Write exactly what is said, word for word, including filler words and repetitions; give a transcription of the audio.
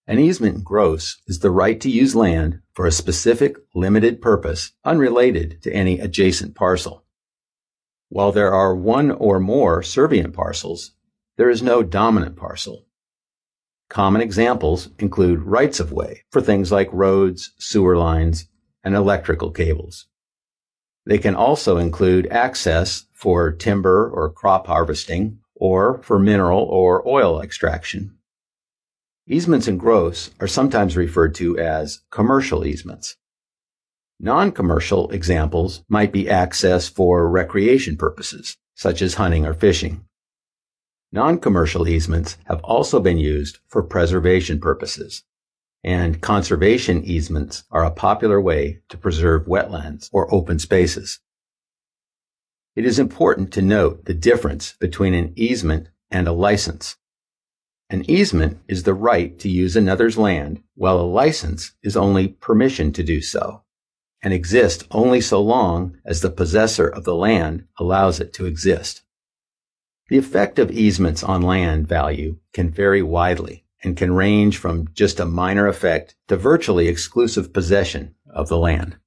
An easement in gross is the right to use land for a specific limited purpose unrelated to any adjacent parcel. While there are one or more servient parcels, there is no dominant parcel. Common examples include rights-of-way for things like roads, sewer lines, and electrical cables. They can also include access for timber or crop harvesting, or for mineral or oil extraction. Easements in gross are sometimes referred to as commercial easements. Non-commercial examples might be access for recreation purposes, such as hunting or fishing. Non-commercial easements have also been used for preservation purposes, and conservation easements are a popular way to preserve wetlands or open spaces. It is important to note the difference between an easement and a license. An easement is the right to use another's land, while a license is only permission to do so, and exists only so long as the possessor of the land allows it to exist. The effect of easements on land value can vary widely and can range from just a minor effect to virtually exclusive possession of the land.